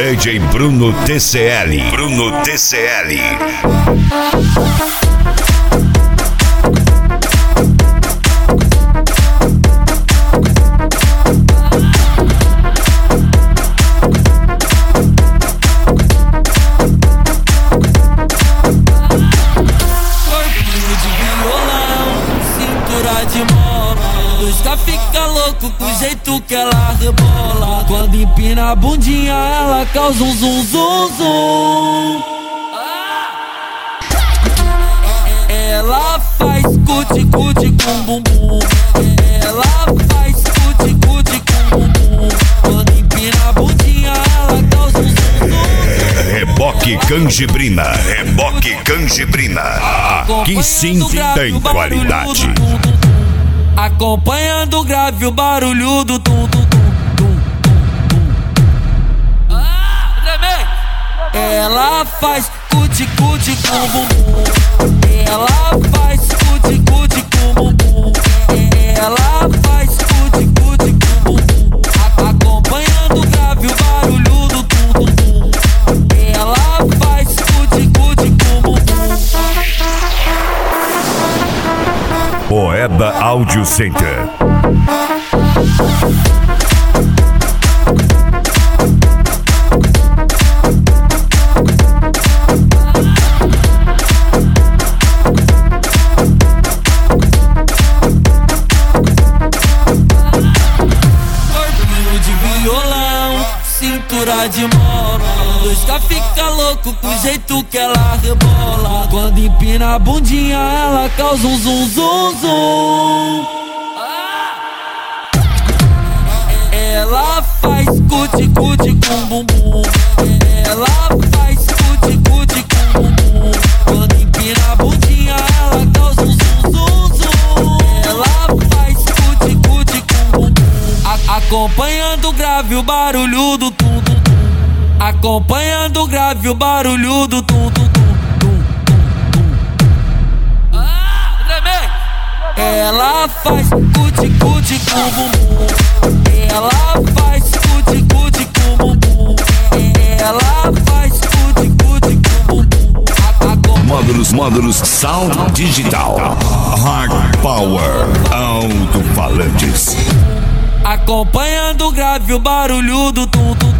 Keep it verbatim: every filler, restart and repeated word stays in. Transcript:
D J Bruno T C L. Bruno T C L. Busca fica louco com o jeito que ela rebola. Quando empina a bundinha ela causa um zum zum zum. Ela faz cuti cuti com bumbum. Ela faz cuti cuti com bumbum. Quando empina a bundinha ela causa um zum zum. Reboque Canjibrina. Reboque Canjibrina. Aqui sim tem qualidade. Acompanhando o grave o barulho do tum tum tum tum tum. Ah, ela faz cuti cuti com bumbum. Ela faz cuti cuti com bumbum. Ela faz cuti cuti com bumbum. Acompanhando o grave o barulho do tum tum tum. Ela faz cuti cuti com bumbum. Moeda Audio Center. Corpinho de violão, cintura de mola. Busca fica louco com o jeito que ela rebola. Quando empina a bundinha ela causa um zum zum zum. Ela faz cuti cuti com bumbum. Ela faz cuti cuti com bumbum. Quando empina a bundinha ela causa um zum zum zum. Ela faz cuti cuti com bumbum. A acompanhando o grave o barulho do tum tum. Acompanhando o grave o barulho do tum tum tum tum tum. Ela faz cuti cuti com bumbum. Ela faz cuti cuti com bumbum. Ela faz cuti cuti com bumbum. Módulos, módulos Sound Digital. Hard Power. Alto-falantes. Acompanhando o grave o barulho do tum tum.